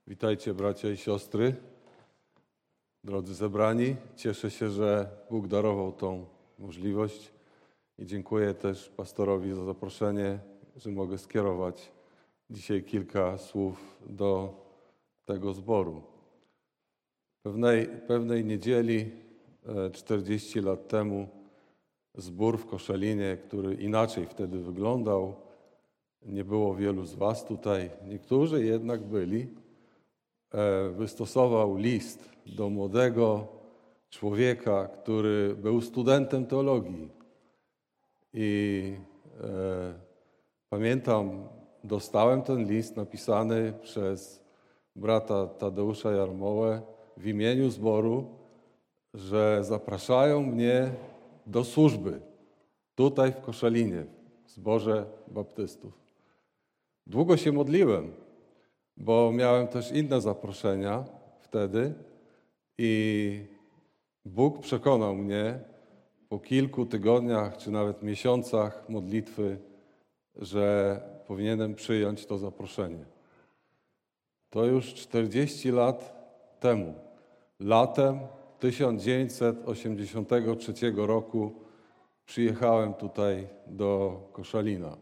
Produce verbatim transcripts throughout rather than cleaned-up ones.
Witajcie bracia i siostry, drodzy zebrani. Cieszę się, że Bóg darował tą możliwość i dziękuję też pastorowi za zaproszenie, że mogę skierować dzisiaj kilka słów do tego zboru. Pewnej, pewnej niedzieli, czterdzieści lat temu, zbór w Koszalinie, który inaczej wtedy wyglądał, nie było wielu z was tutaj, niektórzy jednak byli, wystosował list do młodego człowieka, który był studentem teologii. I e, pamiętam, dostałem ten list napisany przez brata Tadeusza Jarmołę w imieniu zboru, że zapraszają mnie do służby tutaj w Koszalinie, w zborze baptystów. Długo się modliłem, bo miałem też inne zaproszenia wtedy i Bóg przekonał mnie po kilku tygodniach czy nawet miesiącach modlitwy, że powinienem przyjąć to zaproszenie. To już czterdzieści lat temu, latem tysiąc dziewięćset osiemdziesiątego trzeciego roku przyjechałem tutaj do Koszalina.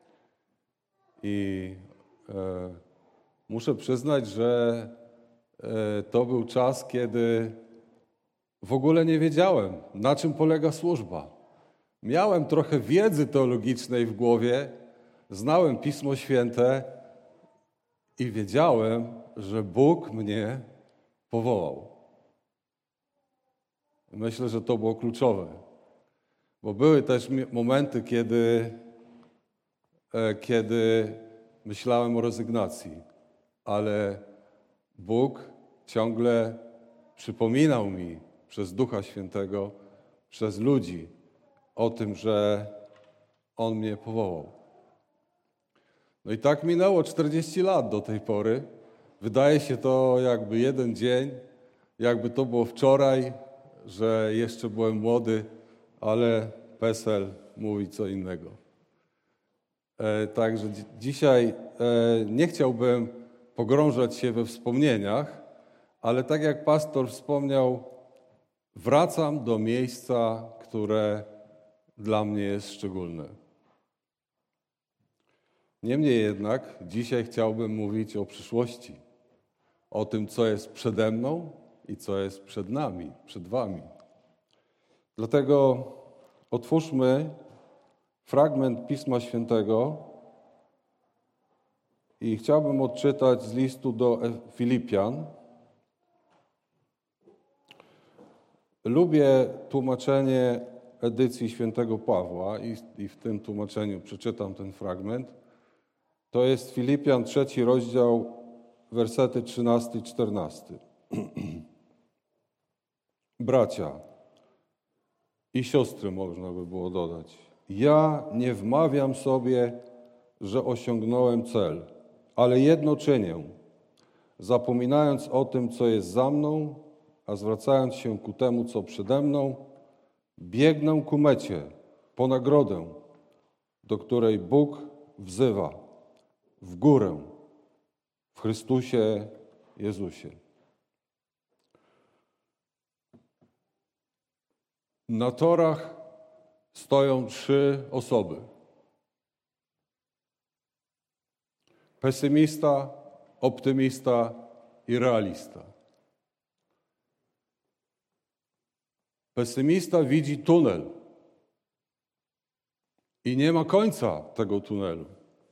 I e, muszę przyznać, że e, to był czas, kiedy w ogóle nie wiedziałem, na czym polega służba. Miałem trochę wiedzy teologicznej w głowie, znałem Pismo Święte i wiedziałem, że Bóg mnie powołał. Myślę, że to było kluczowe, bo były też momenty, kiedy, e, kiedy myślałem o rezygnacji, ale Bóg ciągle przypominał mi przez Ducha Świętego, przez ludzi o tym, że On mnie powołał. No i tak minęło czterdzieści lat do tej pory. Wydaje się to jakby jeden dzień, jakby to było wczoraj, że jeszcze byłem młody, ale PESEL mówi co innego. E, także dzi- dzisiaj e, nie chciałbym pogrążać się we wspomnieniach, ale tak jak pastor wspomniał, wracam do miejsca, które dla mnie jest szczególne. Niemniej jednak dzisiaj chciałbym mówić o przyszłości, o tym, co jest przede mną i co jest przed nami, przed wami. Dlatego otwórzmy fragment Pisma Świętego i chciałbym odczytać z listu do Filipian. Lubię tłumaczenie edycji Świętego Pawła i, i w tym tłumaczeniu przeczytam ten fragment. To jest Filipian, trzeci rozdział, wersety trzynasty i czternasty. Bracia i siostry, można by było dodać, ja nie wmawiam sobie, że osiągnąłem cel, ale jedno czynię, zapominając o tym, co jest za mną, a zwracając się ku temu, co przede mną, biegnę ku mecie, po nagrodę, do której Bóg wzywa w górę, w Chrystusie Jezusie. Na torach stoją trzy osoby. Pesymista, optymista i realista. Pesymista widzi tunel i nie ma końca tego tunelu.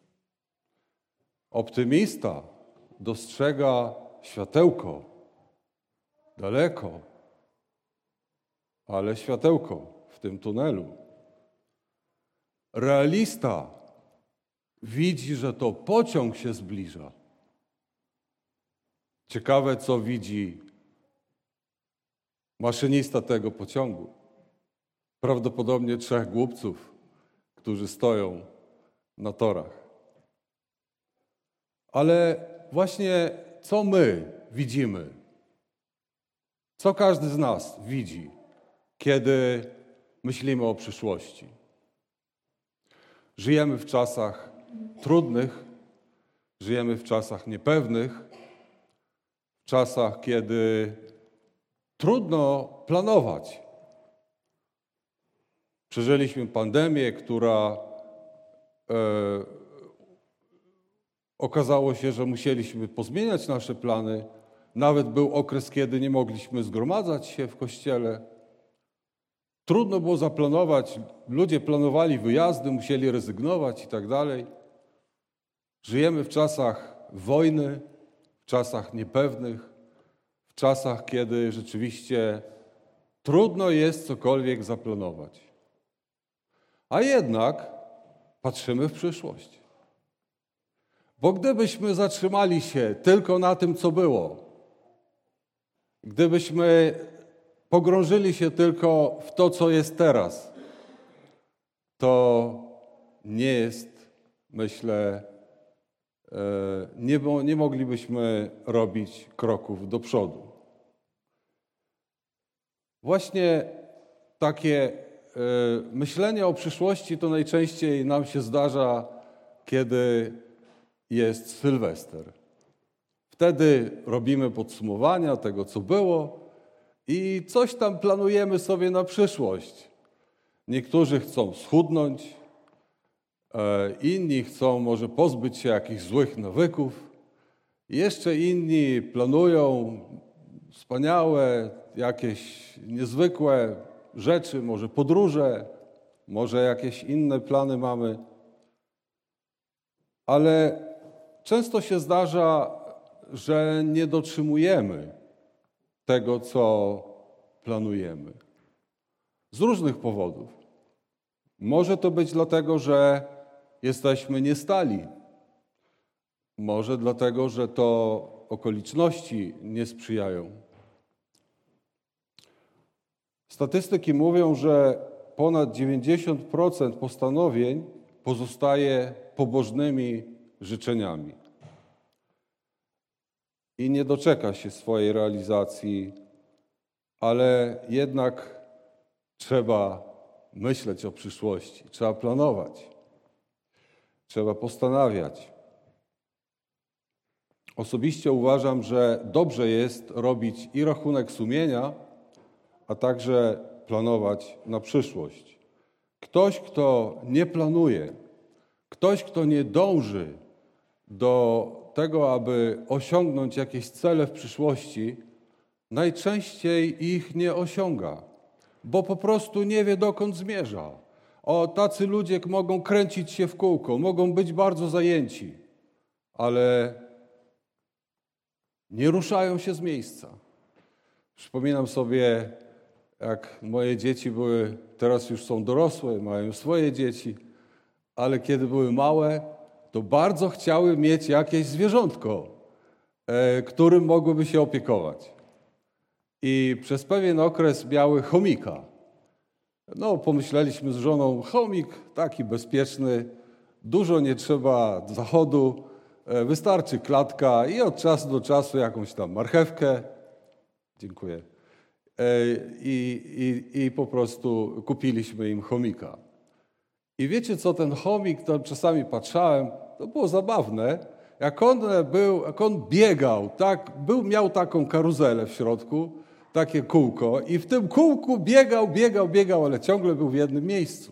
Optymista dostrzega światełko daleko, ale światełko w tym tunelu. Realista widzi, że to pociąg się zbliża. Ciekawe, co widzi maszynista tego pociągu. Prawdopodobnie trzech głupców, którzy stoją na torach. Ale właśnie co my widzimy? Co każdy z nas widzi, kiedy myślimy o przyszłości? Żyjemy w czasach trudnych, żyjemy w czasach niepewnych, czasach, kiedy trudno planować. Przeżyliśmy pandemię, która e, okazało się, że musieliśmy pozmieniać nasze plany. Nawet był okres, kiedy nie mogliśmy zgromadzać się w kościele. Trudno było zaplanować. Ludzie planowali wyjazdy, musieli rezygnować i tak dalej. Żyjemy w czasach wojny, w czasach niepewnych, w czasach, kiedy rzeczywiście trudno jest cokolwiek zaplanować. A jednak patrzymy w przyszłość. Bo gdybyśmy zatrzymali się tylko na tym, co było, gdybyśmy pogrążyli się tylko w to, co jest teraz, to nie jest, myślę, nie, nie moglibyśmy robić kroków do przodu. Właśnie takie myślenie o przyszłości to najczęściej nam się zdarza, kiedy jest Sylwester. Wtedy robimy podsumowania tego, co było i coś tam planujemy sobie na przyszłość. Niektórzy chcą schudnąć, inni chcą może pozbyć się jakichś złych nawyków, jeszcze inni planują wspaniałe, jakieś niezwykłe rzeczy, może podróże, może jakieś inne plany mamy. Ale często się zdarza, że nie dotrzymujemy tego, co planujemy. Z różnych powodów. Może to być dlatego, że jesteśmy niestali. Może dlatego, że to okoliczności nie sprzyjają. Statystyki mówią, że ponad dziewięćdziesiąt procent postanowień pozostaje pobożnymi życzeniami i nie doczeka się swojej realizacji, ale jednak trzeba myśleć o przyszłości, trzeba planować, trzeba postanawiać. Osobiście uważam, że dobrze jest robić i rachunek sumienia, a także planować na przyszłość. Ktoś, kto nie planuje, ktoś, kto nie dąży do tego, aby osiągnąć jakieś cele w przyszłości, najczęściej ich nie osiąga, bo po prostu nie wie, dokąd zmierza. O, tacy ludzie mogą kręcić się w kółko, mogą być bardzo zajęci, ale nie ruszają się z miejsca. Przypominam sobie, jak moje dzieci były, teraz już są dorosłe, mają swoje dzieci, ale kiedy były małe, to bardzo chciały mieć jakieś zwierzątko, e, którym mogłyby się opiekować. I przez pewien okres miały chomika. No, pomyśleliśmy z żoną, chomik taki bezpieczny, dużo nie trzeba zachodu, e, wystarczy klatka i od czasu do czasu jakąś tam marchewkę. Dziękuję. I, i, i po prostu kupiliśmy im chomika. I wiecie co, ten chomik, to czasami patrzałem, to było zabawne, jak on był, jak on biegał, tak, był, miał taką karuzelę w środku, takie kółko i w tym kółku biegał, biegał, biegał, ale ciągle był w jednym miejscu.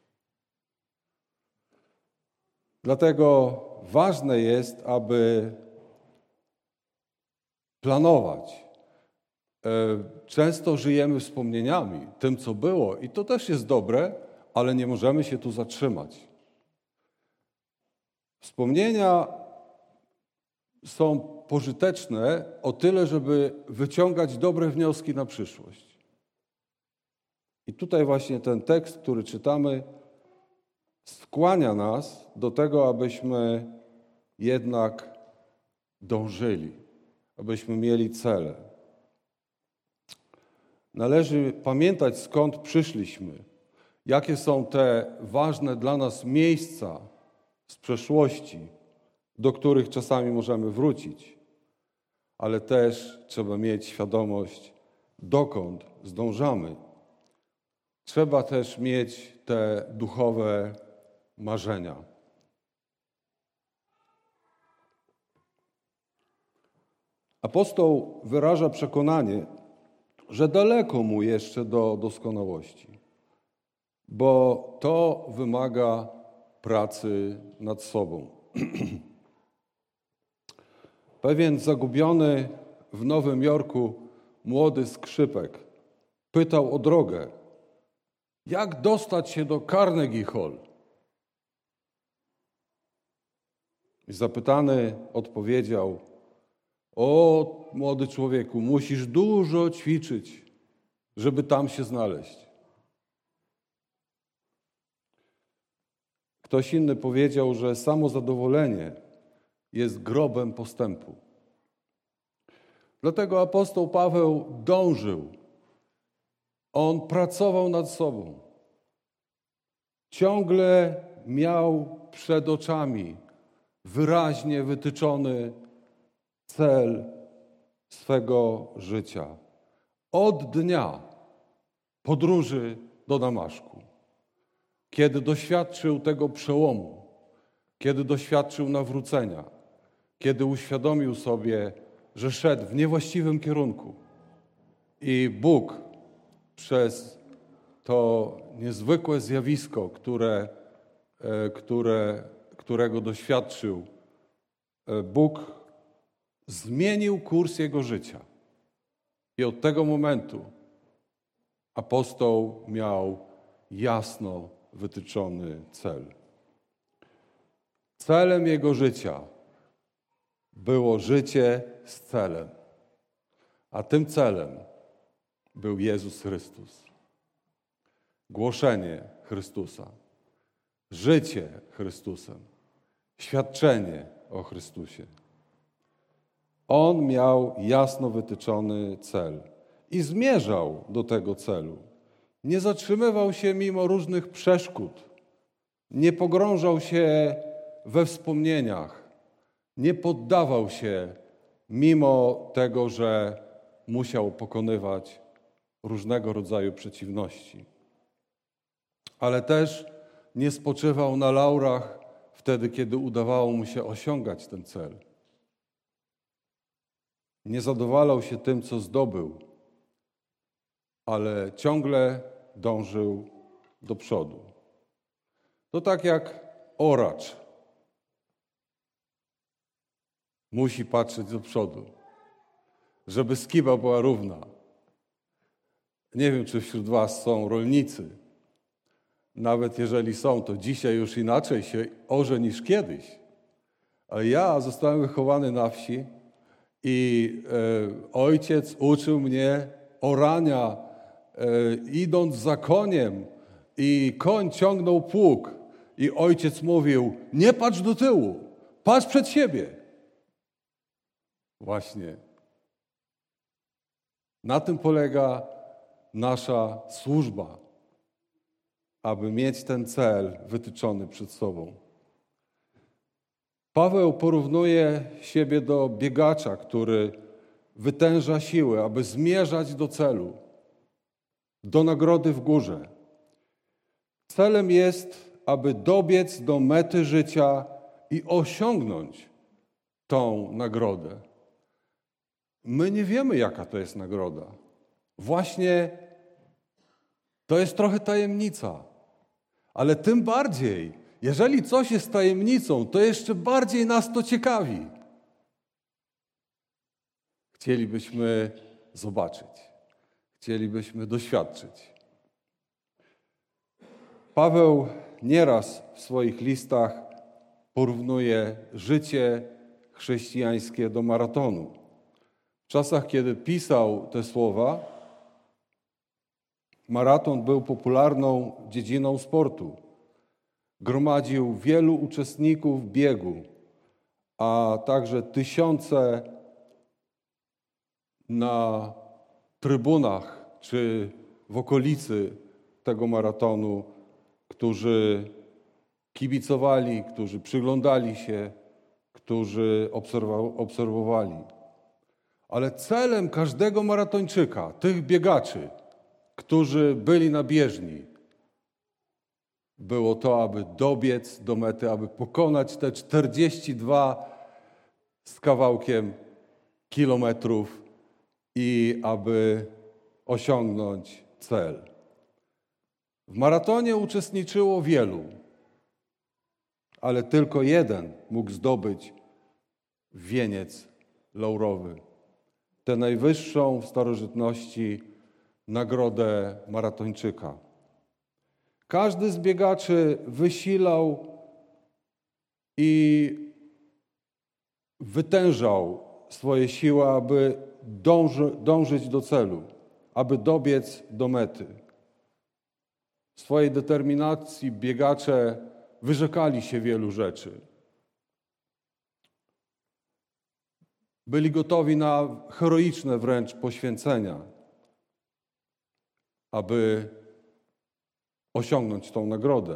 Dlatego ważne jest, aby planować. Często żyjemy wspomnieniami, tym, co było i to też jest dobre, ale nie możemy się tu zatrzymać. Wspomnienia są pożyteczne o tyle, żeby wyciągać dobre wnioski na przyszłość. I tutaj właśnie ten tekst, który czytamy, skłania nas do tego, abyśmy jednak dążyli, abyśmy mieli cele. Należy pamiętać, skąd przyszliśmy, jakie są te ważne dla nas miejsca z przeszłości, do których czasami możemy wrócić, ale też trzeba mieć świadomość, dokąd zdążamy. Trzeba też mieć te duchowe marzenia. Apostoł wyraża przekonanie, że daleko mu jeszcze do doskonałości, bo to wymaga pracy nad sobą. Pewien zagubiony w Nowym Jorku młody skrzypek pytał o drogę, jak dostać się do Carnegie Hall. I zapytany odpowiedział, o młody człowieku, musisz dużo ćwiczyć, żeby tam się znaleźć. Ktoś inny powiedział, że samo zadowolenie jest grobem postępu. Dlatego apostoł Paweł dążył. On pracował nad sobą. Ciągle miał przed oczami wyraźnie wytyczony cel swego życia. Od dnia podróży do Damaszku, kiedy doświadczył tego przełomu, kiedy doświadczył nawrócenia, kiedy uświadomił sobie, że szedł w niewłaściwym kierunku i Bóg przez to niezwykłe zjawisko, które, które, którego doświadczył, Bóg zmienił kurs jego życia. I od tego momentu apostoł miał jasno wytyczony cel. Celem jego życia było życie z celem, a tym celem był Jezus Chrystus. Głoszenie Chrystusa, życie Chrystusem, świadczenie o Chrystusie. On miał jasno wytyczony cel i zmierzał do tego celu. Nie zatrzymywał się mimo różnych przeszkód, nie pogrążał się we wspomnieniach, nie poddawał się mimo tego, że musiał pokonywać różnego rodzaju przeciwności. Ale też nie spoczywał na laurach wtedy, kiedy udawało mu się osiągać ten cel. Nie zadowalał się tym, co zdobył, ale ciągle dążył do przodu. To tak jak oracz musi patrzeć do przodu, żeby skiba była równa. Nie wiem, czy wśród was są rolnicy. Nawet jeżeli są, to dzisiaj już inaczej się orze niż kiedyś. Ale ja zostałem wychowany na wsi i e, ojciec uczył mnie orania, e, idąc za koniem i koń ciągnął pług i ojciec mówił, nie patrz do tyłu, patrz przed siebie. Właśnie. Na tym polega nasza służba, aby mieć ten cel wytyczony przed sobą. Paweł porównuje siebie do biegacza, który wytęża siły, aby zmierzać do celu, do nagrody w górze. Celem jest, aby dobiec do mety życia i osiągnąć tą nagrodę. My nie wiemy, jaka to jest nagroda. Właśnie to jest trochę tajemnica. Ale tym bardziej, jeżeli coś jest tajemnicą, to jeszcze bardziej nas to ciekawi. Chcielibyśmy zobaczyć. Chcielibyśmy doświadczyć. Paweł nieraz w swoich listach porównuje życie chrześcijańskie do maratonu. W czasach, kiedy pisał te słowa, maraton był popularną dziedziną sportu. Gromadził wielu uczestników biegu, a także tysiące na trybunach czy w okolicy tego maratonu, którzy kibicowali, którzy przyglądali się, którzy obserwowali. Ale celem każdego maratończyka, tych biegaczy, którzy byli na bieżni, było to, aby dobiec do mety, aby pokonać te czterdzieści dwa z kawałkiem kilometrów i aby osiągnąć cel. W maratonie uczestniczyło wielu, ale tylko jeden mógł zdobyć wieniec laurowy, tę najwyższą w starożytności nagrodę maratończyka. Każdy z biegaczy wysilał i wytężał swoje siły, aby dąży, dążyć do celu, aby dobiec do mety. W swojej determinacji biegacze wyrzekali się wielu rzeczy. Byli gotowi na heroiczne wręcz poświęcenia, aby osiągnąć tą nagrodę.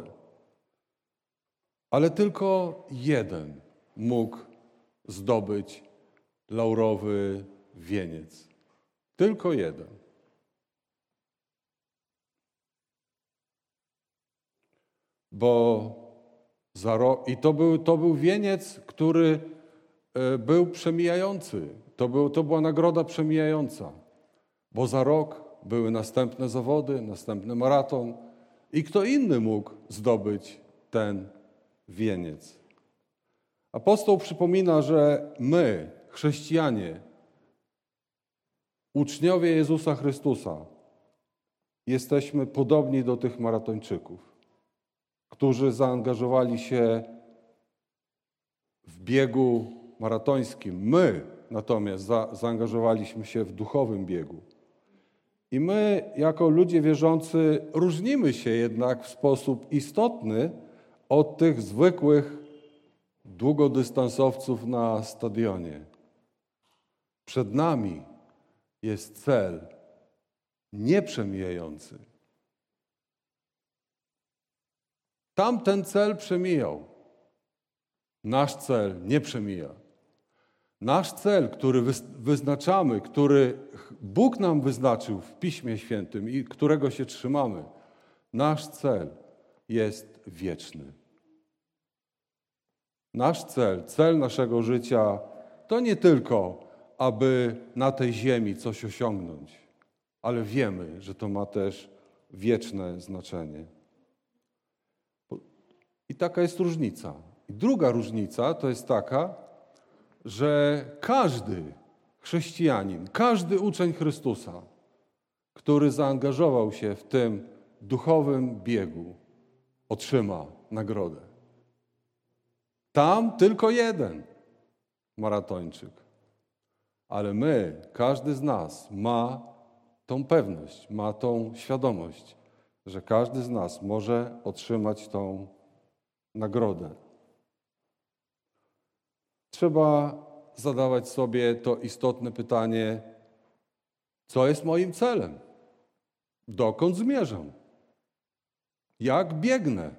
Ale tylko jeden mógł zdobyć laurowy wieniec. Tylko jeden. Bo za rok, i to był, to był wieniec, który był przemijający. To, był, to była nagroda przemijająca. Bo za rok były następne zawody, następny maraton i kto inny mógł zdobyć ten wieniec. Apostoł przypomina, że my, chrześcijanie, uczniowie Jezusa Chrystusa, jesteśmy podobni do tych maratończyków, którzy zaangażowali się w biegu maratońskim. My natomiast za, zaangażowaliśmy się w duchowym biegu. I my, jako ludzie wierzący, różnimy się jednak w sposób istotny od tych zwykłych długodystansowców na stadionie. Przed nami jest cel nieprzemijający. Tamten cel przemijał. Nasz cel nie przemija. Nasz cel, który wyznaczamy, który Bóg nam wyznaczył w Piśmie Świętym i którego się trzymamy, nasz cel jest wieczny. Nasz cel, cel naszego życia to nie tylko, aby na tej ziemi coś osiągnąć, ale wiemy, że to ma też wieczne znaczenie. I taka jest różnica. I druga różnica to jest taka, że każdy chrześcijanin, każdy uczeń Chrystusa, który zaangażował się w tym duchowym biegu, otrzyma nagrodę. Tam tylko jeden maratończyk. Ale my, każdy z nas ma tą pewność, ma tą świadomość, że każdy z nas może otrzymać tą nagrodę. Trzeba zadawać sobie to istotne pytanie, co jest moim celem? Dokąd zmierzam? Jak biegnę?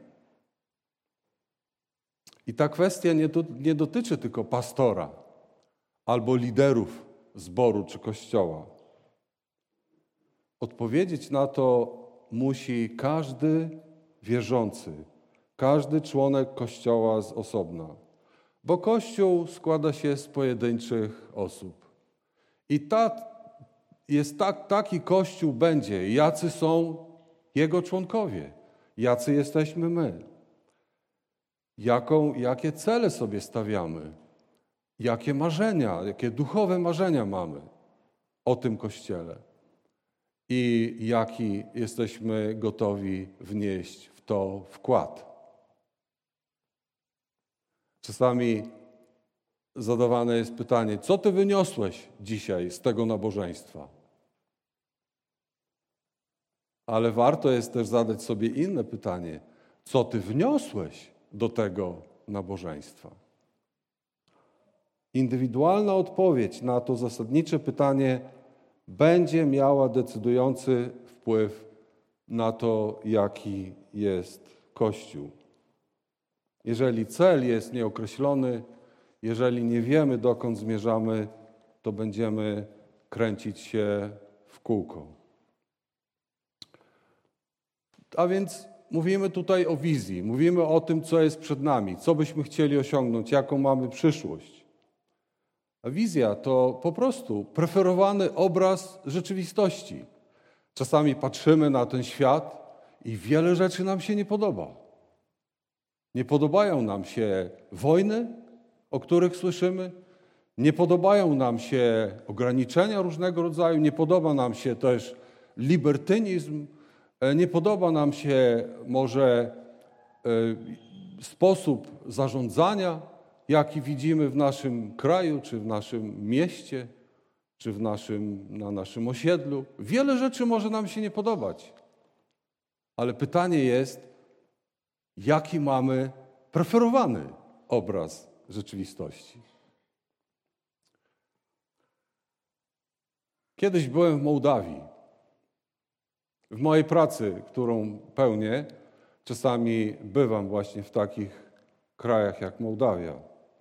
I ta kwestia nie, do, nie dotyczy tylko pastora albo liderów zboru czy kościoła. Odpowiedzieć na to musi każdy wierzący, każdy członek Kościoła z osobna. Bo Kościół składa się z pojedynczych osób. I ta, jest tak, taki Kościół będzie, jacy są jego członkowie, jacy jesteśmy my. Jaką, jakie cele sobie stawiamy, jakie marzenia, jakie duchowe marzenia mamy o tym Kościele i jaki jesteśmy gotowi wnieść w to wkład. Czasami zadawane jest pytanie, co ty wyniosłeś dzisiaj z tego nabożeństwa? Ale warto jest też zadać sobie inne pytanie, co ty wniosłeś do tego nabożeństwa? Indywidualna odpowiedź na to zasadnicze pytanie będzie miała decydujący wpływ na to, jaki jest Kościół. Jeżeli cel jest nieokreślony, jeżeli nie wiemy, dokąd zmierzamy, to będziemy kręcić się w kółko. A więc mówimy tutaj o wizji, mówimy o tym, co jest przed nami, co byśmy chcieli osiągnąć, jaką mamy przyszłość. A wizja to po prostu preferowany obraz rzeczywistości. Czasami patrzymy na ten świat i wiele rzeczy nam się nie podoba. Nie podobają nam się wojny, o których słyszymy. Nie podobają nam się ograniczenia różnego rodzaju. Nie podoba nam się też libertynizm. Nie podoba nam się może sposób zarządzania, jaki widzimy w naszym kraju, czy w naszym mieście, czy w naszym, na naszym osiedlu. Wiele rzeczy może nam się nie podobać. Ale pytanie jest, jaki mamy preferowany obraz rzeczywistości. Kiedyś byłem w Mołdawii. W mojej pracy, którą pełnię, czasami bywam właśnie w takich krajach jak Mołdawia.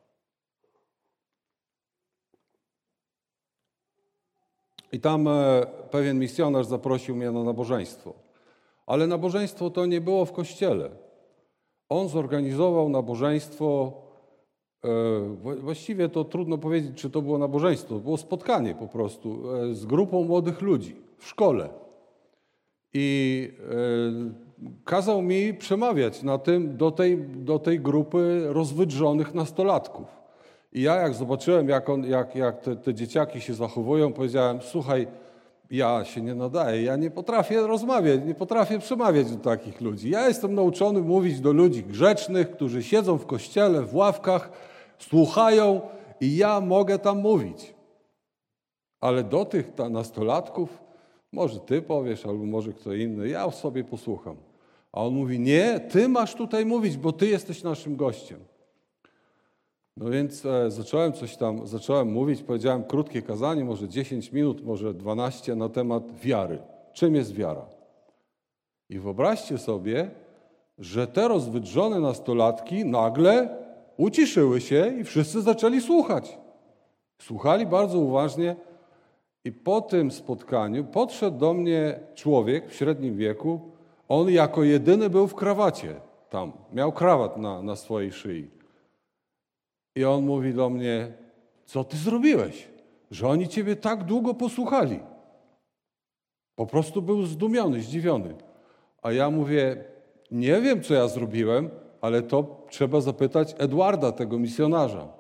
I tam pewien misjonarz zaprosił mnie na nabożeństwo. Ale nabożeństwo to nie było w kościele. On zorganizował nabożeństwo, właściwie to trudno powiedzieć, czy to było nabożeństwo, to było spotkanie po prostu z grupą młodych ludzi w szkole. I kazał mi przemawiać na tym, do, tej, do tej grupy rozwydrzonych nastolatków. I ja jak zobaczyłem, jak, on, jak, jak te, te dzieciaki się zachowują, powiedziałem, słuchaj, ja się nie nadaję, ja nie potrafię rozmawiać, nie potrafię przemawiać do takich ludzi. Ja jestem nauczony mówić do ludzi grzecznych, którzy siedzą w kościele, w ławkach, słuchają i ja mogę tam mówić. Ale do tych ta, nastolatków, może ty powiesz, albo może kto inny, ja sobie posłucham. A on mówi, nie, ty masz tutaj mówić, bo ty jesteś naszym gościem. No więc e, zacząłem coś tam, zacząłem mówić, powiedziałem krótkie kazanie, może dziesięć minut, może dwanaście na temat wiary. Czym jest wiara? I wyobraźcie sobie, że te rozwydrzone nastolatki nagle uciszyły się i wszyscy zaczęli słuchać. Słuchali bardzo uważnie i po tym spotkaniu podszedł do mnie człowiek w średnim wieku. On jako jedyny był w krawacie tam, miał krawat na, na swojej szyi. I on mówi do mnie, co ty zrobiłeś, że oni ciebie tak długo posłuchali. Po prostu był zdumiony, zdziwiony. A ja mówię, nie wiem, co ja zrobiłem, ale to trzeba zapytać Edwarda, tego misjonarza.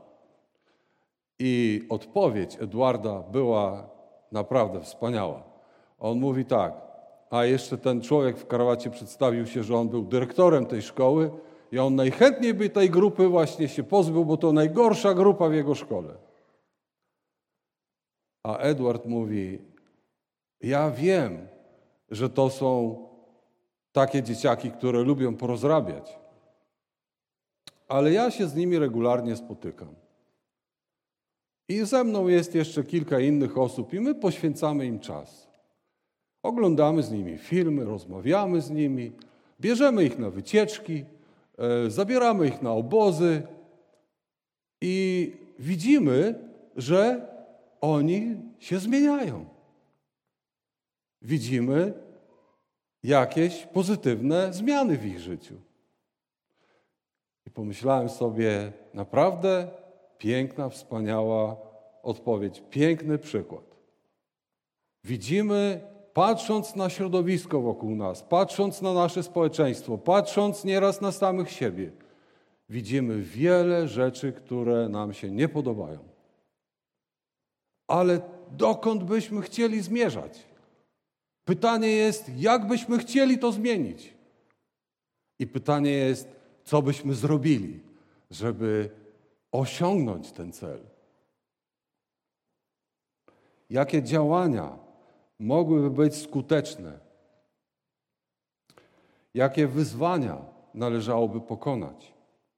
I odpowiedź Edwarda była naprawdę wspaniała. On mówi tak, a jeszcze ten człowiek w krawacie przedstawił się, że on był dyrektorem tej szkoły i on najchętniej by tej grupy właśnie się pozbył, bo to najgorsza grupa w jego szkole. A Edward mówi, ja wiem, że to są takie dzieciaki, które lubią porozrabiać, ale ja się z nimi regularnie spotykam. I ze mną jest jeszcze kilka innych osób i my poświęcamy im czas. Oglądamy z nimi filmy, rozmawiamy z nimi, bierzemy ich na wycieczki, e, zabieramy ich na obozy i widzimy, że oni się zmieniają. Widzimy jakieś pozytywne zmiany w ich życiu. I pomyślałem sobie, naprawdę piękna, wspaniała odpowiedź, piękny przykład. Widzimy, patrząc na środowisko wokół nas, patrząc na nasze społeczeństwo, patrząc nieraz na samych siebie, widzimy wiele rzeczy, które nam się nie podobają. Ale dokąd byśmy chcieli zmierzać? Pytanie jest, jak byśmy chcieli to zmienić? I pytanie jest, co byśmy zrobili, żeby osiągnąć ten cel? Jakie działania mogłyby być skuteczne? Jakie wyzwania należałoby pokonać?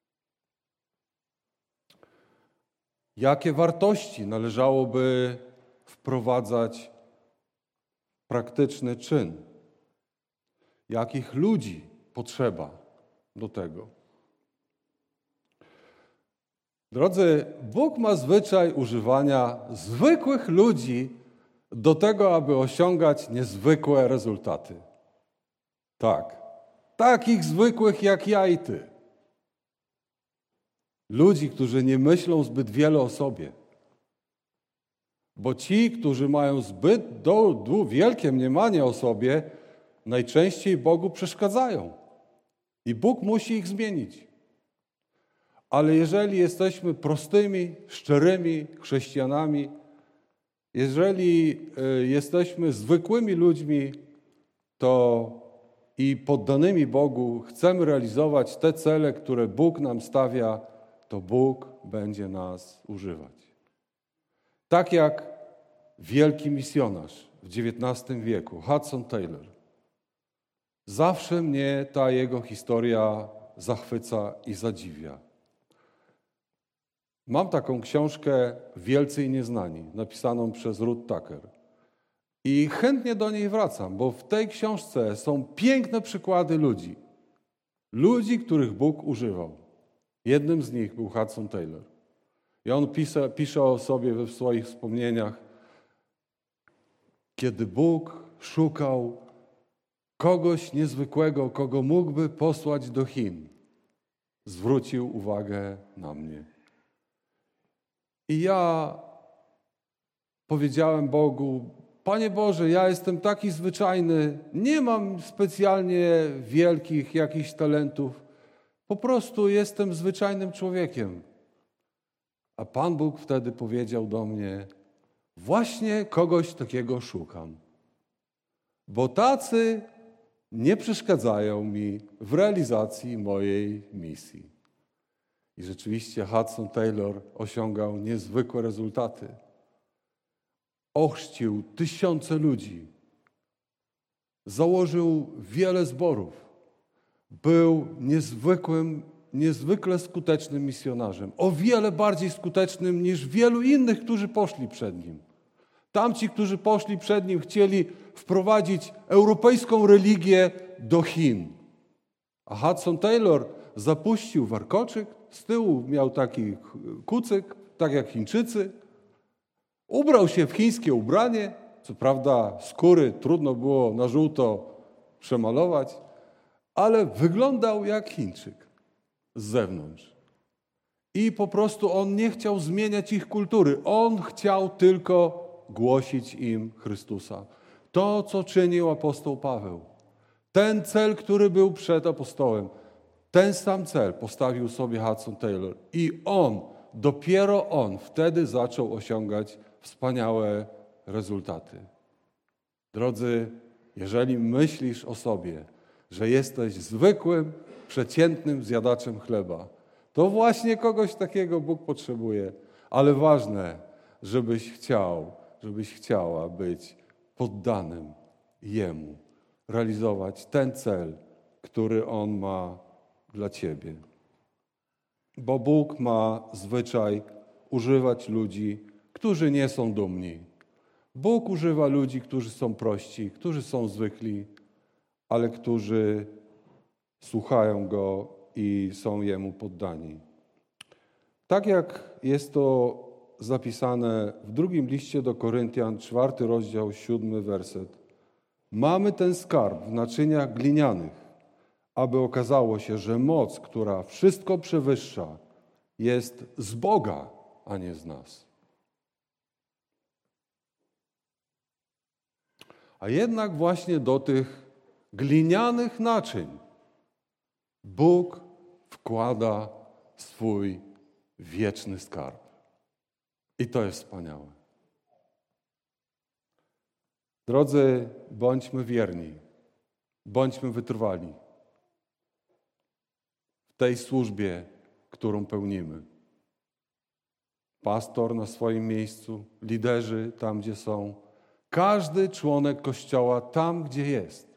Jakie wartości należałoby wprowadzać w praktyczny czyn? Jakich ludzi potrzeba do tego? Drodzy, Bóg ma zwyczaj używania zwykłych ludzi do tego, aby osiągać niezwykłe rezultaty. Tak, takich zwykłych jak ja i ty. Ludzi, którzy nie myślą zbyt wiele o sobie. Bo ci, którzy mają zbyt do, do, wielkie mniemanie o sobie, najczęściej Bogu przeszkadzają. I Bóg musi ich zmienić. Ale jeżeli jesteśmy prostymi, szczerymi chrześcijanami, jeżeli y, jesteśmy zwykłymi ludźmi, to i poddanymi Bogu chcemy realizować te cele, które Bóg nam stawia, to Bóg będzie nas używać. Tak jak wielki misjonarz w dziewiętnastym wieku, Hudson Taylor. Zawsze mnie ta jego historia zachwyca i zadziwia. Mam taką książkę Wielcy i Nieznani, napisaną przez Ruth Tucker. I chętnie do niej wracam, bo w tej książce są piękne przykłady ludzi. Ludzi, których Bóg używał. Jednym z nich był Hudson Taylor. I on pisze, pisze o sobie we swoich wspomnieniach, kiedy Bóg szukał kogoś niezwykłego, kogo mógłby posłać do Chin, zwrócił uwagę na mnie. I ja powiedziałem Bogu: Panie Boże, ja jestem taki zwyczajny, nie mam specjalnie wielkich jakichś talentów, po prostu jestem zwyczajnym człowiekiem. A Pan Bóg wtedy powiedział do mnie: właśnie kogoś takiego szukam, bo tacy nie przeszkadzają mi w realizacji mojej misji. I rzeczywiście Hudson Taylor osiągał niezwykłe rezultaty. Ochrzcił tysiące ludzi. Założył wiele zborów. Był niezwykłym, niezwykle skutecznym misjonarzem. O wiele bardziej skutecznym niż wielu innych, którzy poszli przed nim. Tamci, którzy poszli przed nim, chcieli wprowadzić europejską religię do Chin. A Hudson Taylor zapuścił warkoczyk, z tyłu miał taki kucyk, tak jak Chińczycy. Ubrał się w chińskie ubranie, co prawda skóry trudno było na żółto przemalować, ale wyglądał jak Chińczyk z zewnątrz. I po prostu on nie chciał zmieniać ich kultury. On chciał tylko głosić im Chrystusa. To, co czynił apostoł Paweł. Ten cel, który był przed apostołem, ten sam cel postawił sobie Hudson Taylor. I on, dopiero on wtedy zaczął osiągać wspaniałe rezultaty. Drodzy, jeżeli myślisz o sobie, że jesteś zwykłym, przeciętnym zjadaczem chleba, to właśnie kogoś takiego Bóg potrzebuje. Ale ważne, żebyś chciał, żebyś chciała być poddanym Jemu, realizować ten cel, który On ma dla ciebie. Bo Bóg ma zwyczaj używać ludzi, którzy nie są dumni. Bóg używa ludzi, którzy są prości, którzy są zwykli, ale którzy słuchają Go i są Jemu poddani. Tak jak jest to zapisane w drugim liście do Koryntian, czwarty rozdział, siódmy werset. Mamy ten skarb w naczyniach glinianych, aby okazało się, że moc, która wszystko przewyższa, jest z Boga, a nie z nas. A jednak właśnie do tych glinianych naczyń Bóg wkłada swój wieczny skarb. I to jest wspaniałe. Drodzy, bądźmy wierni, bądźmy wytrwali w tej służbie, którą pełnimy. Pastor na swoim miejscu, liderzy tam, gdzie są, każdy członek Kościoła tam, gdzie jest.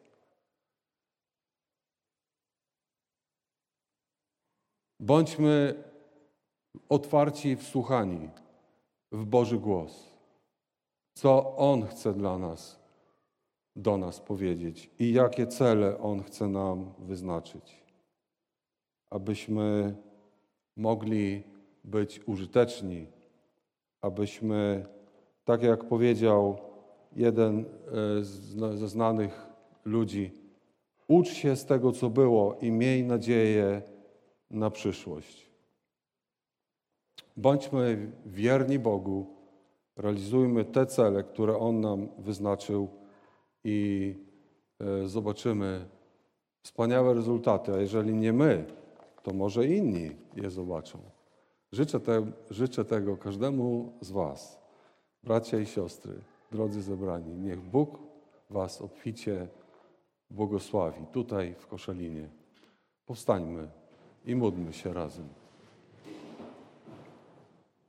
Bądźmy otwarci i wsłuchani w Boży głos. Co On chce dla nas, do nas powiedzieć i jakie cele On chce nam wyznaczyć. Abyśmy mogli być użyteczni, abyśmy, tak jak powiedział jeden ze znanych ludzi, ucz się z tego, co było i miej nadzieję na przyszłość. Bądźmy wierni Bogu realizujmy te cele, które On nam wyznaczył i e, zobaczymy wspaniałe rezultaty. A jeżeli nie my, to może inni je zobaczą. Życzę, te, życzę tego każdemu z was, bracia i siostry, drodzy zebrani. Niech Bóg was obficie błogosławi tutaj w Koszalinie. Powstańmy i módlmy się razem.